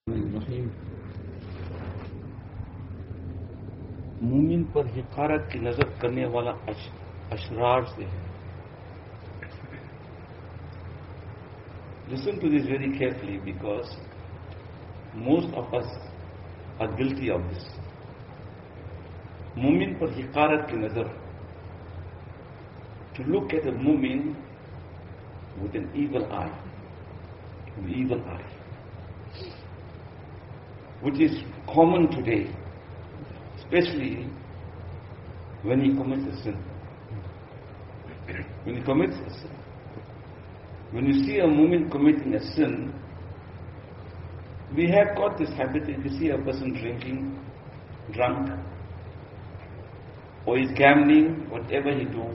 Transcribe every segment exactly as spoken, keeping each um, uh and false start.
रहीम। मोमिन पर हिकारत की नजर करने वाला अश, अशरार से है। Listen to this very carefully because most of us are guilty of this. मोमिन पर हिकारत की नजर, to look at a mumin with an evil eye, an evil eye, which is common today, especially when he commits a sin. When he commits a sin. When you see a mumin committing a sin, we have got this habit. If you see a person drinking, drunk, or he's gambling, whatever he do,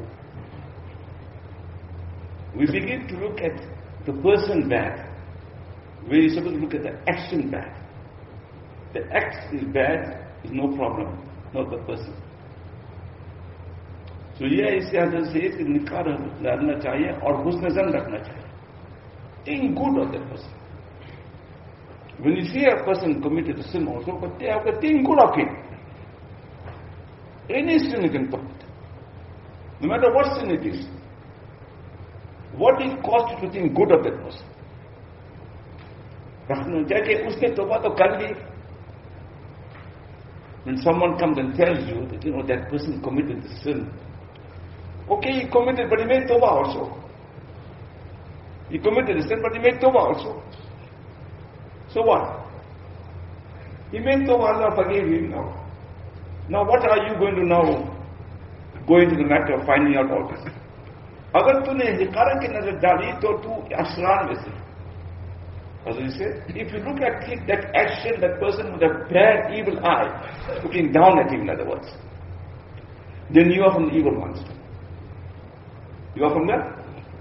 we begin to look at the person bad, where you're supposed to look at the action bad. The act is bad, is no problem, not the person. So here is the says कि निकार डालना चाहिए और हुस्न ज़न रखना चाहिए. Think good of that person. When you see a person committed a sin also, but they have to think good of him. Any sin you can commit, no matter what sin it is. What it costs you to think good of that person? रखना चाहिए कि उसने तौबा तो कर ली. When someone comes and tells you that, you know, that person committed the sin, okay, he committed, but he made tawbah also. He committed the sin, but he made tawbah also. So what? He made tawbah, Allah forgave him now. Now what are you going to now go into the matter of finding out all this? अगर तूने हिकारत की नजर डाली तो तू असरार में से. As he said, if you look at it, that action, that person with a bad, evil eye, looking down at him, in other words, then you are from the evil ones. You are from there?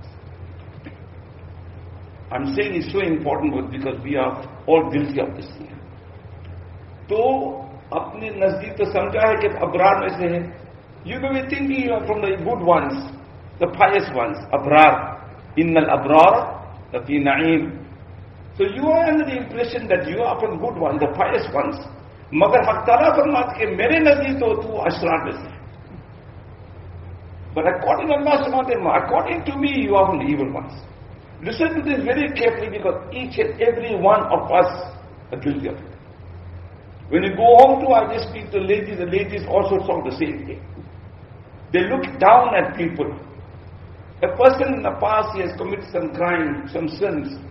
I'm saying it's so important because we are all guilty of this thing. तो अपने नजदीक तो समझा है कि अबरार में से है. You may be thinking you are from the good ones, the pious ones. Abrar, innal abrar, lafi na'im. So you are under the impression that you are from good ones, the pious ones. मगर हक ताला फरमाते कि मेरे नजदीक तो तू अशरार में से. But according to Allah subhanahu wa ta'ala, according to me, you are from the evil ones. Listen to this very carefully because each and every one of us are guilty of it. When you go home to, I just speak to ladies, the ladies also talk the same thing. They look down at people. A person in the past, he has committed some crime, some sins.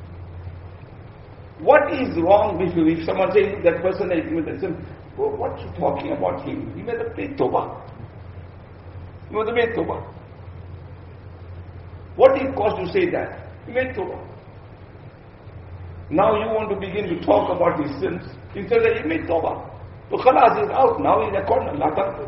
What is wrong with you? If someone says that person has committed sin, well, what are you talking about him? He made a play tawbah. He made a play tawbah. What did it cost to say that? He made tawbah. Now you want to begin to talk about his sins. He said that he made tawbah. So khalas is out. Now he's according to Allah.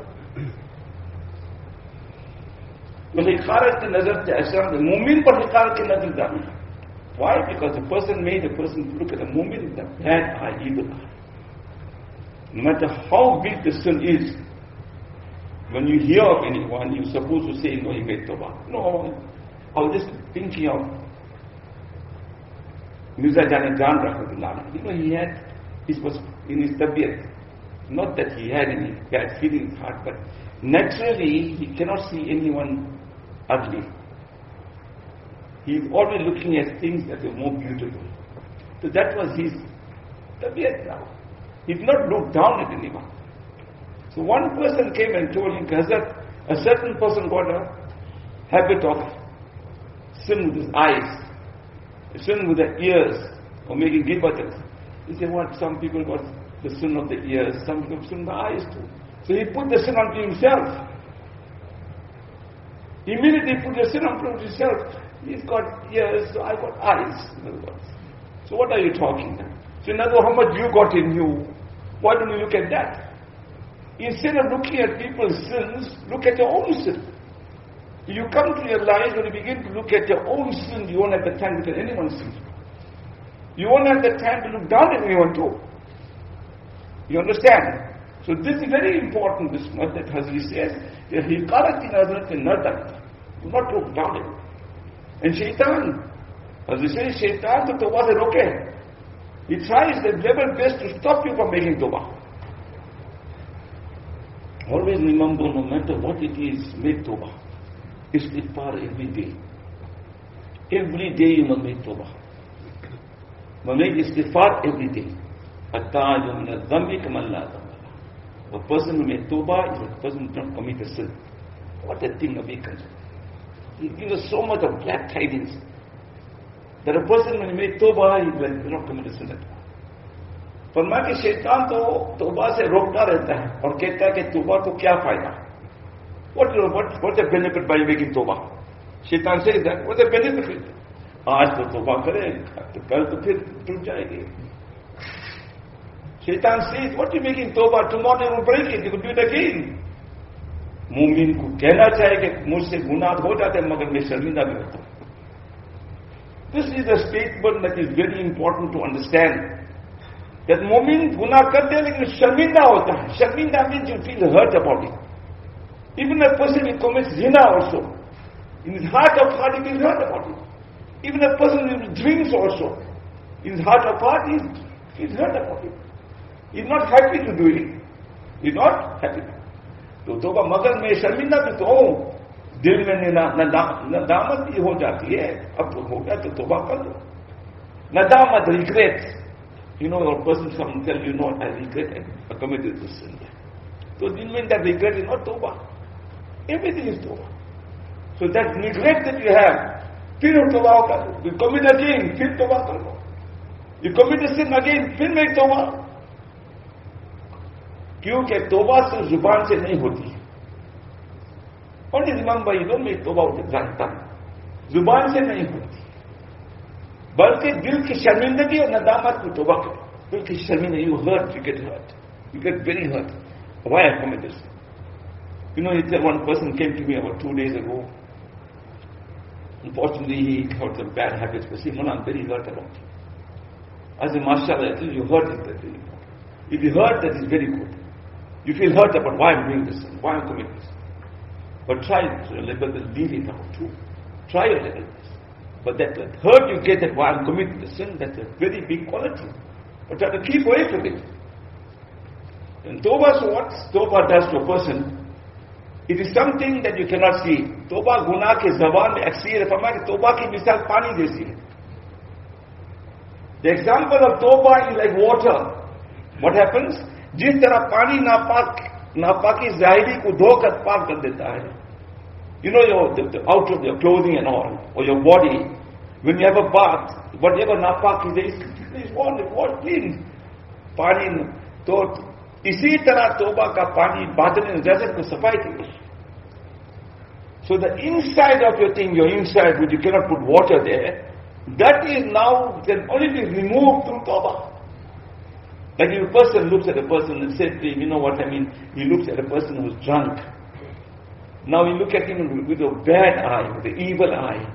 तो हिकारत की नजर से ऐसा मुमिन पर हिकारत की नजर डालना. Why? Because the person made a person look at the mumin with a bad eye, evil eye. No matter how big the sin is, when you hear of anyone, you're supposed to say, no, he made tawbah. No, I was just thinking of Mirza Janat Jan Rahmatullah. You know, he had, this was in his tabiyat. Not that he had any bad feeling in his heart, but naturally, he cannot see anyone ugly. He is always looking at things that are more beautiful. So that was his tabiyat now. He did not look down at anyone. So one person came and told him, Hazrat, a certain person got a habit of sin with his eyes, sin with the ears, or making gibatas. He said, what? Some people got the sin of the ears, some people sin of the eyes too. So he put the sin onto himself. He immediately put the sin onto himself. He's got ears, so I got eyes, in other words. So what are you talking now? So in other words, how much you got in you? Why don't you look at that? Instead of looking at people's sins, look at your own sin. You come to your life when you begin to look at your own sin, you won't have the time to look at anyone's sin. You won't have the time to look down at anyone too. You understand? So this is very important, this much that Hazri says, that he karati nazar ke nadat. Do not look down at him. And shaitan, as we say, shaitan to tawbah se roke. He tries the level best to stop you from making tawbah. Always remember, no matter what it is, make tawbah. Istighfar every day. Every day you must make tawbah. You must make istighfar every day. At-ta'aju min al-dhambi kaman la dhamba. A person who makes tawbah is a person who does not commit a sin. What a thing of weakness. He gives us so much of glad tidings. That a person when he makes tawbah, he will not commit a sin at all. फरमा कि शैतान तो तौबा से रोकता रहता है और कहता है कि तौबा तो क्या फायदा? What what what's the benefit by making tawbah? शैतान says that what's the benefit? आज तो तौबा करें, तो कल तो फिर टूट जाएगी. शैतान says what you making tawbah? Tomorrow you will break it. You will do it again. Mumin को कहना चाहिए कि मुझसे गुनाह हो जाते हैं मगर मैं शर्मिंदा भी होता हूं. This is a statement that is very important to understand. That mu'min guna karte hai lekin sharminda hota hai. Sharminda means you feel hurt about it. Even a person who commits zina also, in his heart of heart he feels hurt about it. Even a person who drinks also, in his heart of heart he feels hurt about it. He's not happy to do it. He's not happy. तो तोबा मगर मैं शर्मिंदा भी तो हूं, दिल में नदामत भी हो जाती है. अब तो हो गया तो तोबा कर दो. नदामत, regret. You know, a person comes and tells you, no, I regret I committed this sin. So it means that regret is not tawbah. Everything is tawbah. So that regret that you have, फिर tawbah करो. You commit again, फिर tawbah करो. You commit a sin again, फिर make tawbah. क्योंकि तौबा सिर्फ जुबान से नहीं होती है. Only remember, you don't make tawbah with the tongue. जुबान से नहीं होती, बल्कि दिल की शर्मिंदगी और नदामत को तौबा करो. दिल की शर्मिंदगी, you hurt, you get hurt. You get very hurt. Why I committed this? You know, one person came to me about two days ago. Unfortunately, he got some bad habits, but see, man, I'm very hurt about it. I said, mashallah, you hurt it, that's very important. If you hurt, that is very good. You feel hurt about why I'm doing this, why I'm committing this. But try to leave it out too. Try a little bit. But that hurt you get that why I'm committing the sin, that's a very big quality. But try to keep away from it. And Tawbah, so what Tawbah does to a person, it is something that you cannot see. Tawbah guna ke zaban mein aksir hai. Farmaya ki Tawbah ki misal pani jaisi hai. The example of Tawbah is like water. What happens? जिस तरह पानी नापाक नापाकी ज़ाहिरी को धोकर पाक कर देता है. You know, your the, the out of your clothing and all, or your body, when you have a bath, whatever napak is there, is washed, washed clean. पानी तो इसी तरह तौबा का पानी बातिन नजाकत को सफाई की. So the inside of your thing, your inside, which you cannot put water there, that is now can only be removed through tawbah. Like if a person looks at a person and says to him, you know what I mean, he looks at a person who's drunk. Now you look at him with a bad eye, with an evil eye.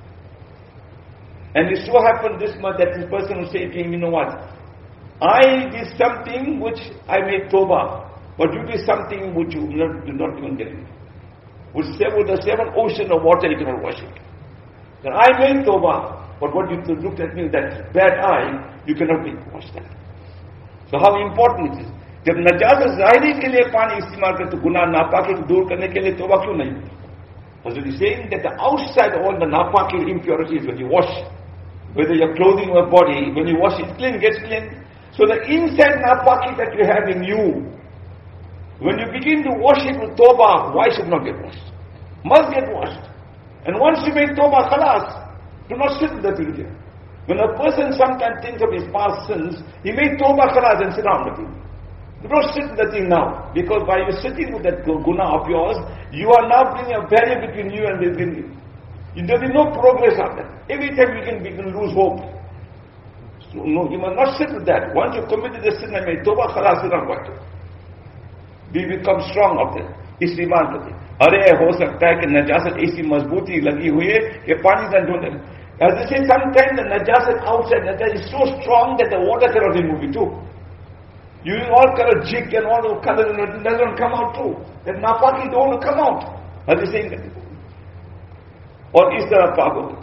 And it so happened this much that this person will say to him, you know what, I did something which I made tawbah, but you did something which you not, do not even get it. With seven, the seven oceans of water you cannot wash it. Then I made tawbah, but what you looked at me with that bad eye, you cannot make wash that. So how important it is. जब नजाकत ज़ाहिरी के लिए पानी इस्तेमाल करते तो गुनाह नापाकी को दूर करने के लिए तौबा क्यों नहीं? Because it is saying that the outside all the napaki impurities when you wash, whether your clothing or body, when you wash it clean, gets clean. So the inside napaki that you have in you, when you begin to wash it with tawbah, why should not get washed? Must get washed. And once you make tawbah, khalas, do not sit in the thing. When a person sometimes thinks of his past sins, he made tawbah, khalas, and sit down with him. Do not sit in the thing now, because by you sitting with that guna of yours, you are now bringing a barrier between you and between you. There will be no progress on that. Every time you can, we can lose hope. So no, you must not sit with that. Once you committed the sin and made tawbah, khalas, sit down with it. We become strong of it. इस ईमान करते अरे हो सकता है कि नजासत ऐसी मजबूती लगी हुई है कि पानी का ढूंढे. As they say, sometimes the najasat outside najasat is so strong that the water cannot remove it too. You use all color jig and all the color and it doesn't come out too. That napaki don't come out. As they say, और इस तरह पाक होते तुम.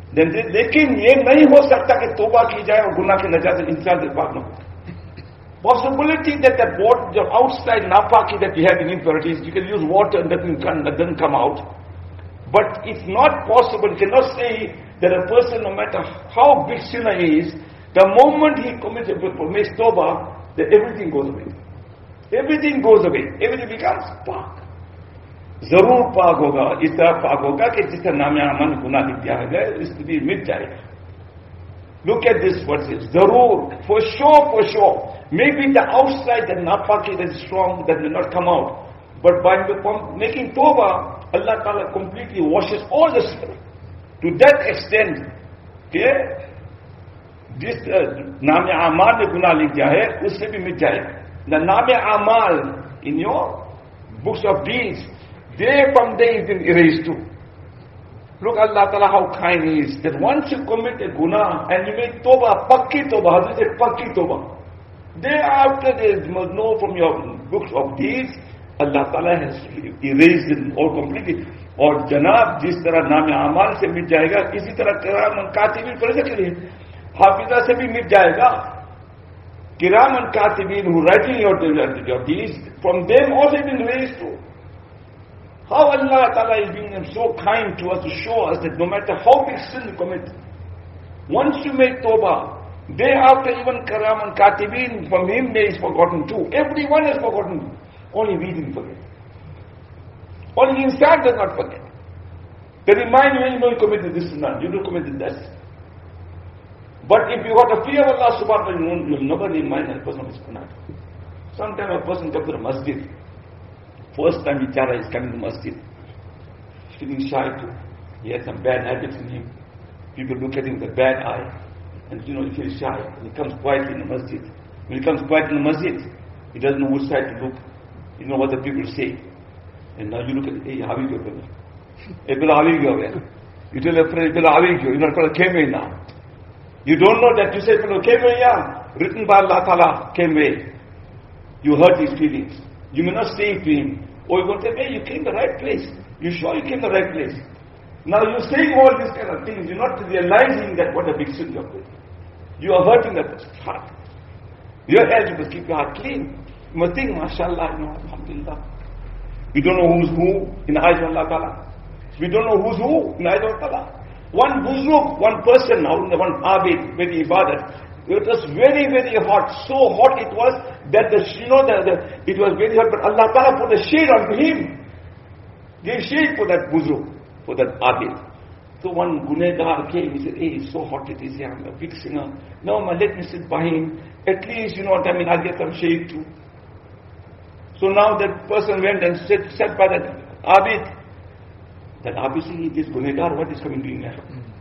लेकिन ये नहीं हो सकता कि तोबा की जाए और गुनाह की नजात इंसान से पाक न हो. Possibility that that water, the outside napaki that you have in impurities, you can use water and that doesn't come out. But it's not possible. You cannot say that a person, no matter how big sinner he is, the moment he commits makes tawbah, that everything goes away. Everything goes away. Everything becomes pak. जरूर पाक होगा, इस तरह पाक होगा कि जिस तरह नाम अमन गुनाह लिख दिया गया इससे भी मिट जाएगा. Look at this verses. Zarur, for sure, for sure. Maybe the outside, the napaki that is strong, that may not come out. But by making tawbah, Allah Ta'ala completely washes all the sin. To that extent, okay, this naam amal mein guna likh diya hai, usse bhi mit jayega. The naam amal in your books of deeds, they from there is been erased too. Look Allah Ta'ala how kind He is, that once you commit a guna and you make tawbah, pakki tawbah, Hadith said pakki tawbah. Thereafter there is must know from your books of deeds, Allah Ta'ala has erased it all completely. और जनाब जिस तरह नाम अमाल से मिट जाएगा, इसी तरह किरामन कातिबीन फरिश्ते के लिए हाफिजा से भी मिट जाएगा. किरामन कातिबीन who writing your, your deeds, from them also been erased too. How Allah Ta'ala is being so kind to us to show us that no matter how big sin you commit, once you make tawbah, thereafter even Karam and Katibin, from him there is forgotten too. Everyone has forgotten. Only we didn't forget. Only insan does not forget. They remind you when you know you committed this and that, you don't committed that. But if you got a fear of Allah subhanahu wa ta'ala, you will never remind that person of his kunat. Sometimes a person comes to the masjid. First time Vichara is coming to masjid, feeling shy too. He has some bad habits in him. People look at him with a bad eye. And you know, he feels shy. He comes quietly in the masjid. When he comes quietly in the masjid, he doesn't know which side to look. You know what the people say. And now you look at, hey, how are you going? Hey, brother, how are you going? You tell a friend, brother, how are you going? You're not going to came away now. You don't know that you say, brother, came away, yeah. Written by Allah Ta'ala, came away. You hurt his feelings. You may not say it to him. Or you're going to say, hey, you came to the right place. You sure you came to the right place? Now you're saying all these kind of things. You're not realizing that what a big sin you're doing. You are hurting that person's heart. Your head, you must keep your heart clean. You must think, mashallah, you know, alhamdulillah. We don't know who's who in the eyes of Allah Ta'ala. We don't know who's who in the eyes of Allah Ta'ala. One buzruk, one person now, one abid, very ibadat. It was very, very hot. So hot it was that the, you know, the, the, it was very hot, but Allah Ta'ala put a shade onto him. Gave shade for that buzruk, for that abid. So one gunegar came, he said, hey, it's so hot it is here, I'm a big sinner. No, man, let me sit by him. At least, you know what I mean, I'll get some shade too. So now that person went and sat, sat by that abid. That abid said, this gunegar, what is coming doing here?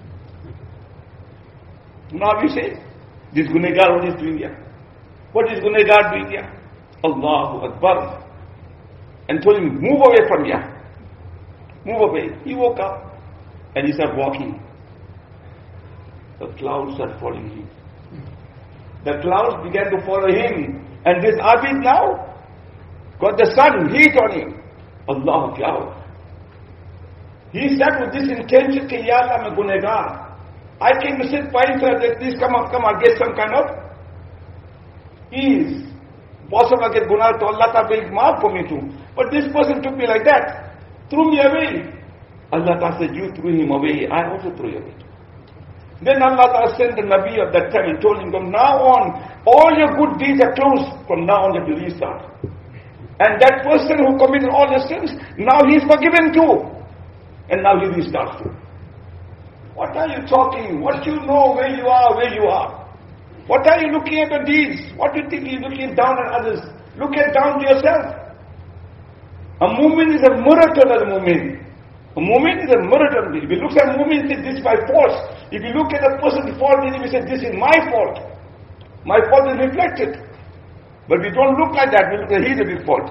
Now abid says, this gunegar, what is doing here? What is gunegar doing here? Allahu Akbar. And told him, move away from here. Move away. He woke up. And he started walking. The clouds started following him. The clouds began to follow him. And this abid now got the sun heat on him. Allah cloud. He sat with this intention, Ki Ya Allah, I'm a gunegar. I came to sit by him so that please come up, come, I'll get some kind of ease. Possible I get gunah to Allah Ta'ala will maaf for me too. But this person took me like that. Threw me away. Allah Ta'ala said, you threw him away, I also threw you away. Then Allah Ta'ala sent the Nabi of that time and told him, from now on, all your good deeds are closed. From now on, you have to restart. And that person who committed all the sins, now he is forgiven too. And now he restarts too. What are you talking? What do you know where you are, where you are? What are you looking at the deeds? What do you think you're looking down at others? Look at down to yourself. A mu'min is a mirror to another mu'min. A mu'min is a mirror to another. If you look at a mu'min, say this is my fault. If you look at a person's fault, then you say this is my fault. My fault is reflected. But we don't look like that. We look at he's a big fault.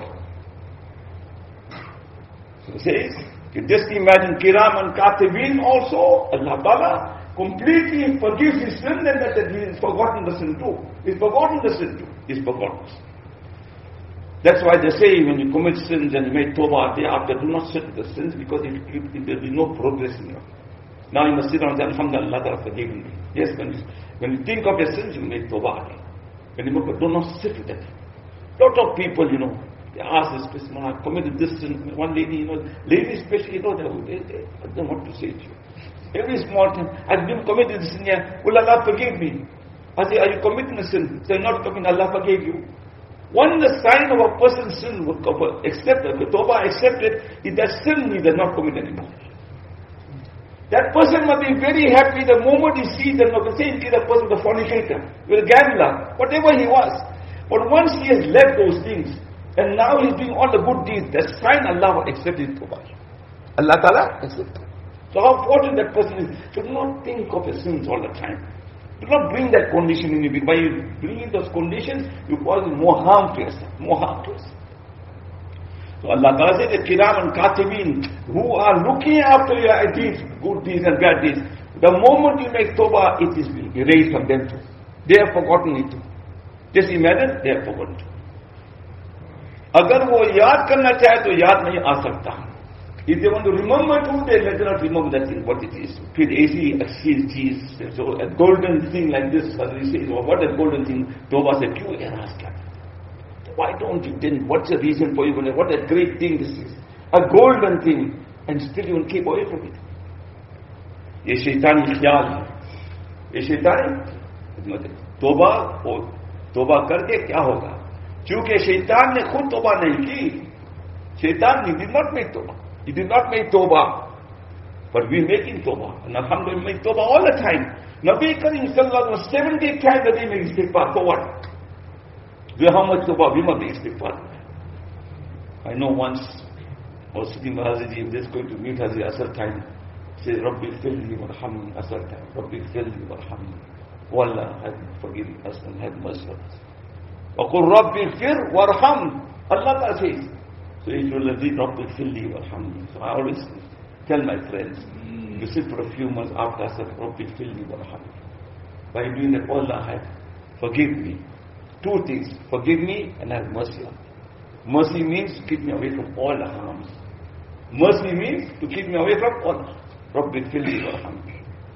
So it says, just imagine Kiram and Katibin also, Allah Ta'ala completely forgives his sin, and that he has forgotten the sin too. He's forgotten the sin too. He's forgotten. That's why they say when you commit sins and you make tawbah, thereafter do not sit with the sins, because it, it, it, there will be no progress in you. Now you must sit down and say, Alhamdulillah, Allah Ta'ala forgive me. Yes, when you, when you think of your sins, you make tawbah again. When you do not sit with that. Lot of people, you know, they ask this question, I committed this sin. One lady, you know, ladies especially, you know, they, they, they don't know what to say to you. Every small thing, I've been committed this sin here, will Allah forgive me? I say, are you committing a sin? Say, not committing, Allah forgave you. One the sign of a person's sin would accept it, the tawbah accepted, is that sin he does not commit anymore. That person must be very happy the moment he sees that the same is a person, the fornicator, the gambler, whatever he was. But once he has left those things, and now he's doing all the good deeds, that's sign Allah will accept his tawbah. Allah Ta'ala accept it. So how fortunate that person is. So do not think of his sins all the time. Do not bring that condition in you. By bringing those conditions, you cause more harm to yourself. More harm to yourself. So Allah Ta'ala said, the Kiram and Katibin, who are looking after your deeds, good deeds and bad deeds, the moment you make tawbah, it is erased from them too. They have forgotten it too. Just imagine, they have forgotten too. Agar wo yaad karna chahe, to yaad nahi aa sakta. If they want to remember too, they let not remember that thing, what it is. With easy cheese, so a golden thing like this, as we say, what a golden thing, tawbah said, kyun eras kya? Why don't you then, what's the reason for you? What a great thing this is. A golden thing, and still you will keep away from it. Ye shaitani khayal hai. Ye shaitani, tawbah, tawbah karke kya hoga? Kyunki shaitan ne khud tawbah nahi ki. Shaitan, he did not make tawbah. He did not make tawbah. But we making tawbah. And alhamdulillah, we make tawbah all the time. Nabi Karim sallallahu alaihi wasallam, seventy times a day make istighfar. For what? Do you know how much tawbah we must make istighfar? I know once, I was sitting with Hazrat, just going to meet Hazrat Asr time. He said, Rabbi filli warhamni, Asr time. Rabbi filli warhamni. Oh Allah, have forgive us and have mercy on us. وَقُلْ رَبِّ فِرْ وَارْحَمْ. Allah Ta'ala says. So he will read Rabbi filli warhamni. So I always tell my friends, you sit for a few months after Asr, Rabbi filli warhamni. By doing that, oh Allah, have forgive me. Two things, forgive me and have mercy on me. Mercy means to keep me away from all the harms. Mercy means to keep me away from all harms. Rabbi filli warhamni.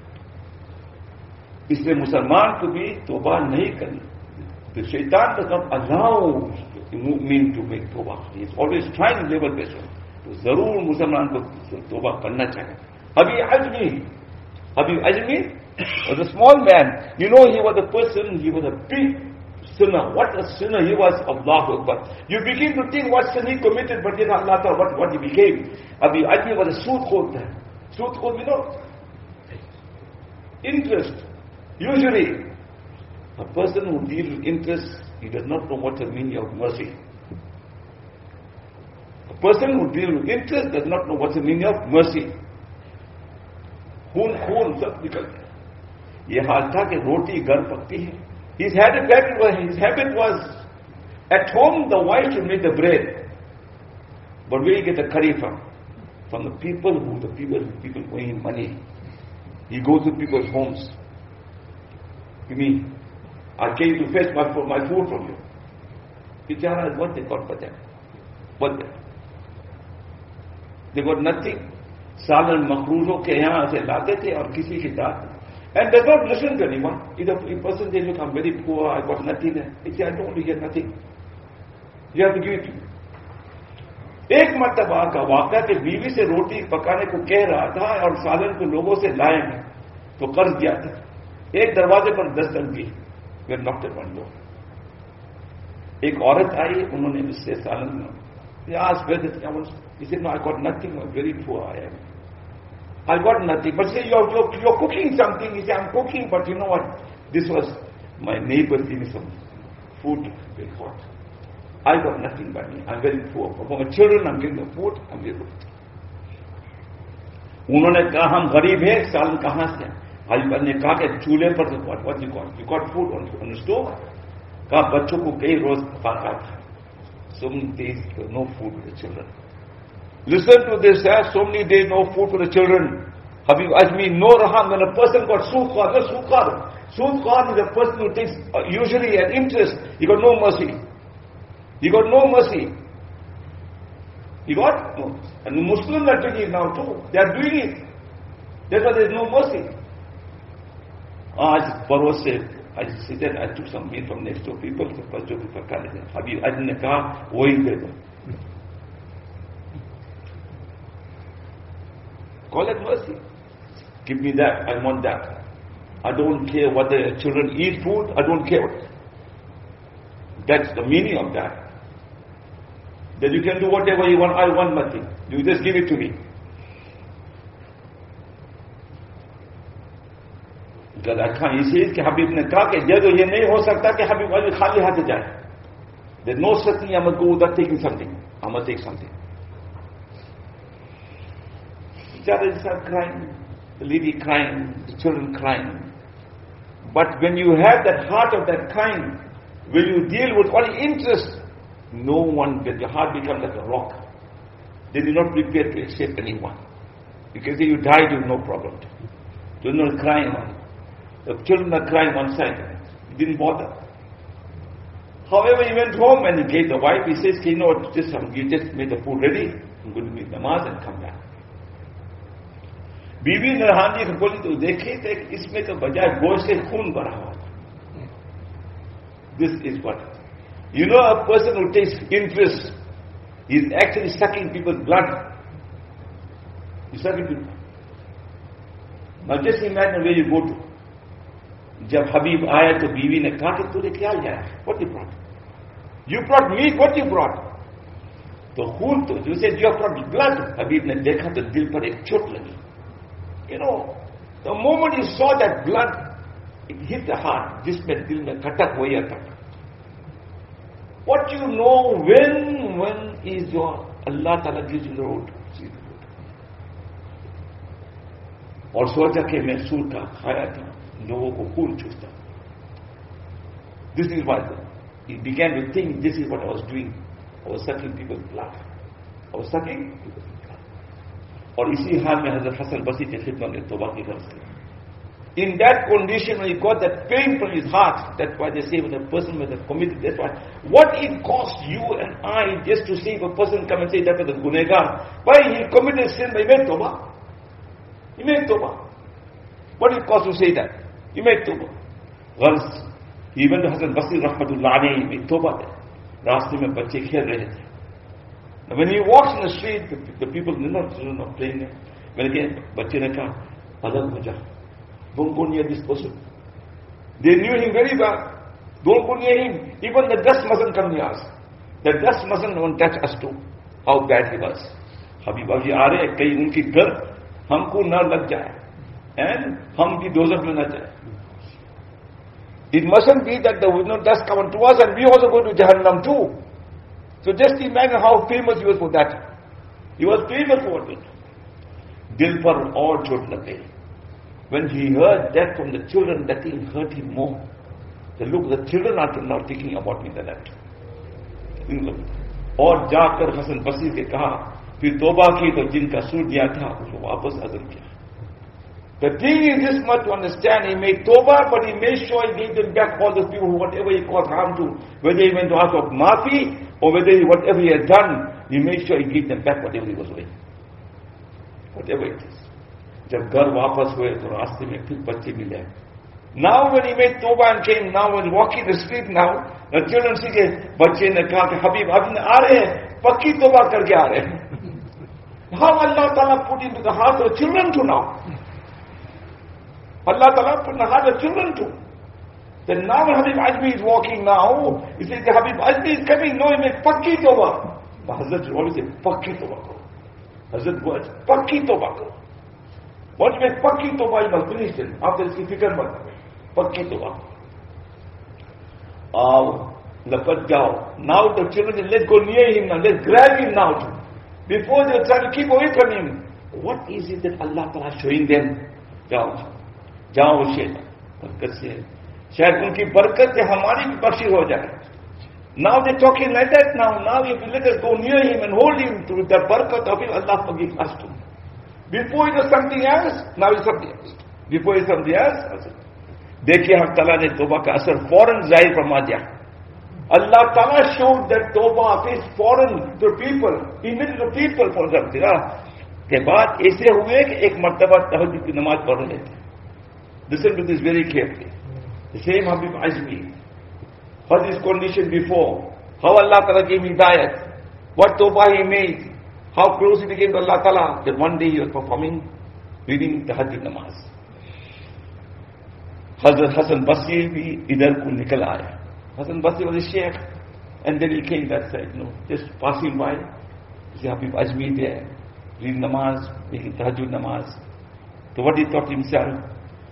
इसलिए मुसलमान को भी तौबा नहीं करनी. The shaitan does not allow the mu'min to make tawbah. He is always trying to level best. तो जरूर मुसलमान को तौबा करना चाहिए. Abi Ajmi, Abi Ajmi was a small man. You know, he was a person, he was a big sinner. What a sinner he was, Allahu Akbar. You begin to think what sin he committed, but then Allah Ta'ala, what, what he became. Abi Ajmi was a soothkhor. Soothkhor, you know, interest. Usually, a person who deals with interest, he does not know what the meaning of mercy. A person who deals with interest does not know what the meaning of mercy. खून खून सब निकलता है. ये हाल था कि रोटी घर पकती है. His habit was, his habit was at home the wife should make the bread. But where you get the curry from? From the people who the people people owing him money. He goes to people's homes. You mean, I came to fetch my, my food from you. Bichara, what they got for them? What they? They got nothing. Salan makroozon ke yahan se laate the aur kisi ki daat. And does not listen to anyone. If a person says, look, I'm very poor, I got nothing. He says, I don't want to get nothing. You have to give it to me. एक मर्तबा का वाक़या कि बीवी से रोटी पकाने को कह रहा था और सालन को लोगों से लाए हैं तो कर्ज दिया था. एक दरवाजे पर दस्तक दी. वे नॉक्ड एट वन डोर. एक औरत आई, उन्होंने उससे सालन asked whether he said, no, I got nothing, I'm very poor I am. I got nothing. But say, you're, you're, you're cooking something. He said, I'm cooking, but you know what? This was my neighbor giving some food very hot. I got nothing by me. I'm very poor. For my children, I'm giving them food, I'm very poor. उन्होंने कहा हम गरीब हैं, सालन कहां से? हजबर ने कहा कि चूल्हे पर तो what, what you got? You got food on, on the stove? कहा बच्चों को कई रोज पकाता था. So many days there was no food for the children. Listen to this, eh? So many days no food for the children. Habib Ajmi, no raham. When a person got soothkhor, no soothkhor. Soothkhor is a person who takes uh, usually an interest. He got no mercy. He got no mercy. He got no. And the Muslims are taking it now too. They are doing it. That's why there is no mercy. आज पड़ोस से I said I took some meat from next door people, first जो people खा लेते हैं. अभी आज ने कहा वही दे दो. Call it mercy. Give me that. I want that. I don't care whether children eat food. I don't care. That's the meaning of that. That you can do whatever you want. I want nothing. You just give it to me. Because I can't. He says कि हबीब ने कहा कि ये तो ये नहीं हो सकता कि हबीब अभी खाली हाथ जाए. There's no such thing. I must go without taking something. I must take something. The others are crying. The lady crying. The children crying. But when you have that heart of that kind, when you deal with only interest, no one, that your heart becomes like a rock. Then you're not prepared to accept anyone. You can say you died, you have no problem. You're not crying on it. The children are crying one side. It didn't bother. However, he went home and he gave the wife, he says, you know what, just, you just made the food ready, I'm going to make namaz and come back. बीवी नरहान जी को बोली तो देखे थे इसमें तो बजाय गोश्त से खून भरा हुआ था. This is what you know. A person who takes interest is actually sucking people's blood. He's sucking people. Now just imagine where you go to. जब हबीब आया तो बीवी ने कहा कि तूने क्या लाया? What you brought? You brought meat. What you brought? तो खून तो you said you have brought blood. हबीब ने देखा तो दिल पर एक चोट लगी. You know, the moment you saw that blood, it hit the heart. जिसमें दिल में खटक वही अटक. What you know when when is your Allah Ta'ala gives you the road. See the road. और सोचा कि मैं सूर का खाया था, लोगों को खून चूसता. This is what he began to think. This is what I was doing. I was sucking people's blood. I was sucking people's blood. और इसी हाल में हज़रत हसन बसरी की खिदमत में तौबा की गर्ज की. In that condition, when he got that pain from his heart, that's why they say when a person was committed, that's why, what it costs you and I just to see if a person come and say that was a gunegar, why he committed sin, he made tawbah. He made tawbah. What it costs to say that? He made tawbah. Once, he went to Hasan Basri rahmatullah alayhi, he made tawbah there. रास्ते में बच्चे खेल रहे थे. When he walks in the street, the, the people are not, not playing there. When again, बच्चे ने कहा, अलग हो जा. Don't go near this person. They knew him very well. Don't go near him. Even the dust mustn't come near us. The dust mustn't even touch us too. How bad he was. Habib Aji aa rahe hai, kahin unki ghar humko na lag jaye. And hum bhi dozak mein na jaye. It mustn't be that the you know, dust come to us and we also go to Jahannam too. So just imagine how famous he was for that. He was famous for it. Dil par aur chot lag gayi. When he heard that from the children, that thing hurt him more. So look, the children are not thinking about me like that. और जाकर हसन बसरी से कहा, फिर तौबा की तो जिनका सूद दिया था उसको वापस अज़ल किया. The thing is this much to understand, he made tawbah, but he made sure he gave them back all those people who whatever he caused harm to, whether he went to ask of maafi or whether he, whatever he had done, he made sure he gave them back whatever he was doing. Whatever it is. जब घर वापस हुए तो रास्ते में फिर बच्चे मिले. Now when he made tawbah and came, now when walking the street now, the children see के बच्चे ने कहा कि हबीब अभी आ रहे हैं, पक्की तौबा करके आ रहे हैं. How Allah Ta'ala put into the heart of children to now. Allah Ta'ala put in the heart of children too. Then now when Habib Ajmi is walking now, he says Habib Ajmi is coming, no, he made pakki tawbah. But Hazrat always say, pakki tawbah karo. Hazrat words, pakki tawbah karo. Once you make pakki tawbah, you must finish it. After this, fikr mat. Pakki tawbah. Aao, lapat jao. Now the children say, let's go near him now, let's grab him now too. Before they try to keep away from him. What is it that Allah Ta'ala is showing them? Jao. जाओ शेर बरकत से शायद उनकी बरकत से हमारी भी बख्शी हो जाए. Now they talking like that now. Now if you let us go near him and hold him to the barakat of him, Allah forgive us too. Before it was something else, now it's something else. Before it's something else. देखिए हम ताला ने तौबा का असर फौरन जाहिर फरमा दिया. Allah Ta'ala showed that tawbah is foreign to people, immediate to people, for example. उसके बाद ऐसे हुए कि एक मर्तबा तहज्जुद की नमाज पढ़ रहे थे. Listen to this very carefully. The same Habib Ajmi. What is condition before? How Allah Ta'ala gave hidayat. What tawbah he made. How close he became to Allah Ta'ala. That one day he was performing, reading Tahajjud namaz. Hazrat Hassan Basri bhi idhar ko nikal aaya. Hassan Basri was a sheikh. And then he came that side, you know, just passing by. You see Habib Ajmi there, reading namaz, making Tahajjud namaz. So what he thought to himself?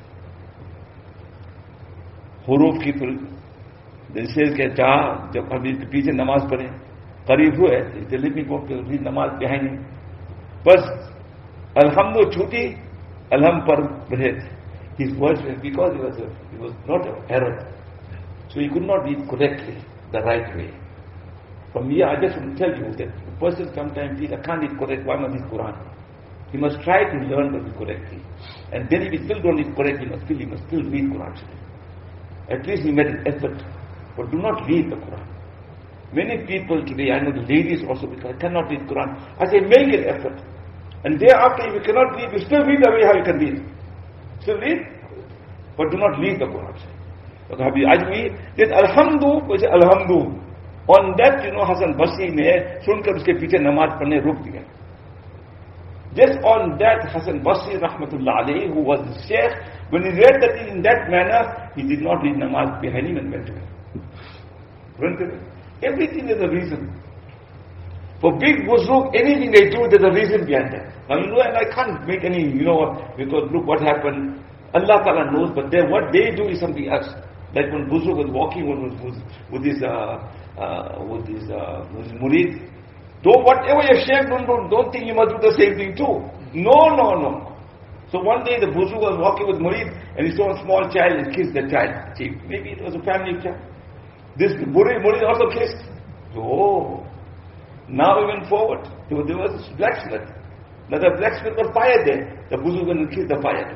हुरूफ की जैसे के चाह जब अभी पीछे नमाज पढ़े करीब हुए दिल्ली में को नमाज बिहाइंड बस अलहम्दु छूटी अलहम पर रहे his words were because he was a, he was not an error, so he could not read correctly the right way. From here I just want to tell you that a person sometimes feels I can't read correct, why not read Quran? He must try to learn to read correctly, and then if he still don't read correctly, he must still he must still read Quran. At least he made an effort, but do not read the Quran. Many people today, I know the ladies also, because I cannot read Quran. I say, make an effort. And thereafter, if you cannot read, you still read the way how you can read. Still read, but do not read the Quran. So Habib Ajmi did Alhamdu, was Alhamdu. On that, you know, Hassan Basri ne sunkar uske piche namaz padhne ruk diya. Just on that, Hassan Basri rahmatullah alayhi, who was the sheikh, when he read that in that manner, he did not read namaz behind him and went away. Went away. Everything is a reason. For big buzurg, anything they do, there's a reason behind that. Now you know, and I can't make any, you know, because look what happened. Allah Ta'ala knows, but then what they do is something else. Like when buzurg was walking with, with, with his, uh, uh, with his, uh, with his murid. Don't, whatever your sheikh don't, don't, don't think you must do the same thing too. No, no, no. So one day the buzurg was walking with murid and he saw a small child and kissed the child. See, maybe it was a family child. This murid, murid also kissed. Oh, now we went forward. There was, there was a blacksmith. Now the blacksmith was fire there. The buzurg went and kissed the fire.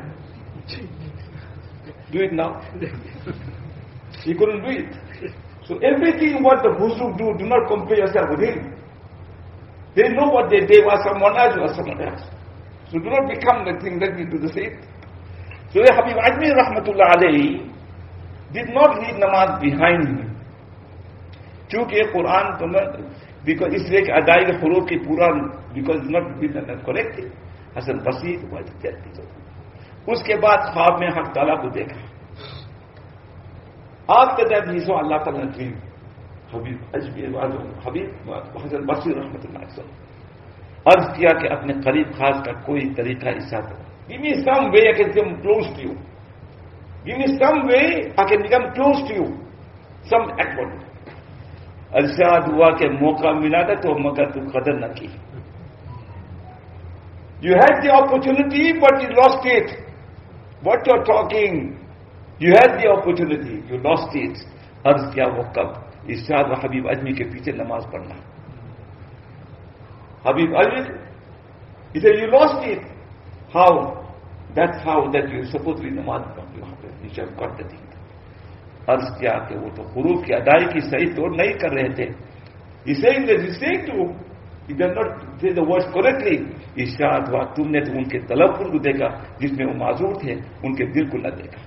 Do it now. He couldn't do it. So everything what the buzurg do, do not compare yourself with him. They know what they did was someone else or someone else. So do not become the thing that we do the same. So Habib Ajmi rahmatullah alayhi did not read namaz behind him. Chunki Quran tumhe, because isliye ki adai ke huruf ki pura, because it's not written correctly. Hassan Basri was dead. Uske baad khwab mein Haq Ta'ala ko dekha. After that he saw Allah Ta'ala dream. Habib Ajmi, Habib Hassan Basri rahmatullah alayhi अर्ज किया कि अपने करीब खास का कोई तरीका ईसा दो. Give me some way I can become close to you. Give me some way I can become close to you. Some effort. Arshad हुआ कि मौका मिला था तो मगर तू कदर न की. You had the opportunity but you lost it. What you're talking? You had the opportunity, you lost it. अर्ज किया वो कब? इरशाद व हबीब अजमी के पीछे नमाज पढ़ना. Habib Ajmi, he said, you lost it. How? That's how that you supposedly namaz you should have got the thing. अर्ज किया कि वो तो हुरूफ की अदाई की सही तोड़ नहीं कर रहे थे. He's saying that he's saying to, he does not say the words correctly. इरशाद हुआ तुमने तो उनके तलफ्फुज़ को देखा जिसमें वो माजूर थे, उनके दिल को न देखा.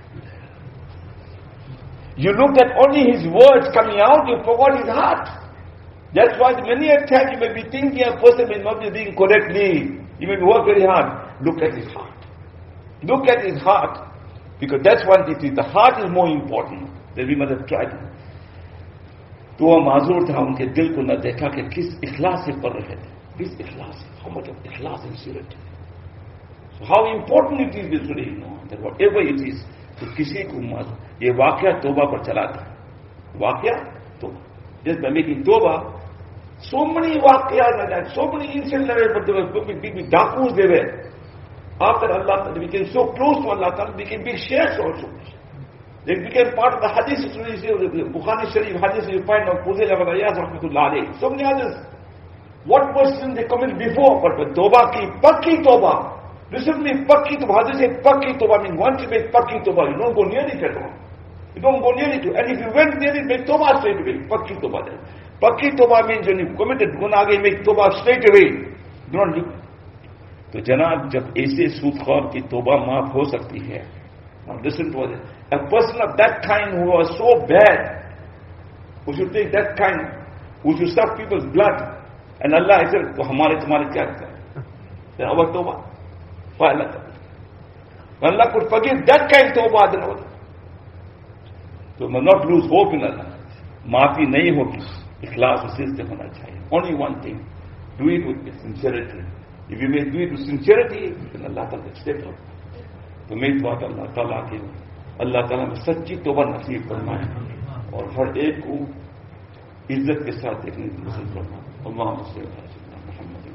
You looked at only his words coming out, you forgot his heart. That's why many a time you may be thinking a person may not be doing correctly. You may work very hard. Look at his heart. Look at his heart. Because that's one thing. The heart is more important than we must have tried. तो वह माजूर था, उनके दिल को न देखा कि किस इखलास से पढ़ रहे थे. किस इखलास से. How much of ikhlas is it? So how important it is today, you know, that whatever it is, तो किसी को माजूर. ये वाक़या तौबा पर चला था. वाक़या तौबा. Just by making tawbah, so many waqiyas like that, so many incidents like that, but there were big, big, big dakus they were. After Allah, they became so close to Allah, they became big sheikhs also. They became part of the hadith, Bukhari Sharif hadith you find of Fuzail ibn Iyad rahmatullah alayhi. So many others. What was sin they committed before, but with tawbah ki, pakki tawbah. Listen to me, pakki tawbah. How do you say pakki tawbah? I mean, once you make pakki tawbah, you don't go near it at all. You don't go near it. And if you went near it, make tawbah straight away. Pakki tawbah then. Pakki tawbah means when you committed guna, you make tawbah straight away. Do not look. तो जनाब जब ऐसे सूदखोर की तौबा माफ हो सकती है, listen to it. A person of that kind who was so bad, who should take that kind, who should suck people's blood, and Allah said, तो हमारे तुम्हारे क्या करें? Then our tawbah, why Allah? Allah could forgive that kind of tawbah, then what? So we must not lose hope in Allah. माफी नहीं होगी, इखलास उसी से होना चाहिए. Only one thing, do it with sincerity. If you may do it with sincerity, then Allah will accept it. तो मैं तो अल्लाह ताला के अल्लाह ताला में सच्ची तौबा नसीब फरमाए और हर एक को इज्जत के साथ देखने की नसीब फरमाए. अल्लाहुम्मा सल्ली अला सय्यिदिना मुहम्मद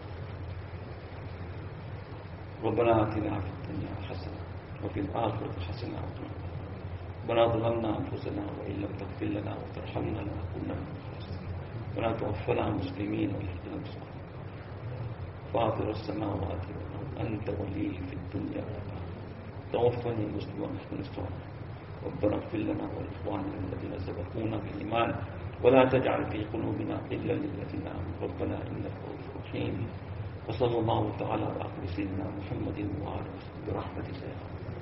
रब्बना आतिना फिद दुनिया हसना व फिल आखिरति हसना रब्बना ज़लमना अनफुसना व इन लम तग़फिर लना व तरहमना लनकुनन्ना मिनल ख़ासिरीन रब्बना तवफ़्फ़ना मुस्लिमीन व अल्हिक़ना बिस्सालिहीन फ़ातिर अस्समावाति वल अर्ज़ अंत वली फिद दुनिया توفني مسلما من الصالحين ربنا اغفر لنا ولإخواننا الذين سبقونا بالإيمان ولا تجعل في قلوبنا غلا للذين آمنوا ربنا إنك رؤوف رحيم وصلى الله تعالى على سيدنا محمد وعلى آله برحمتك يا رب.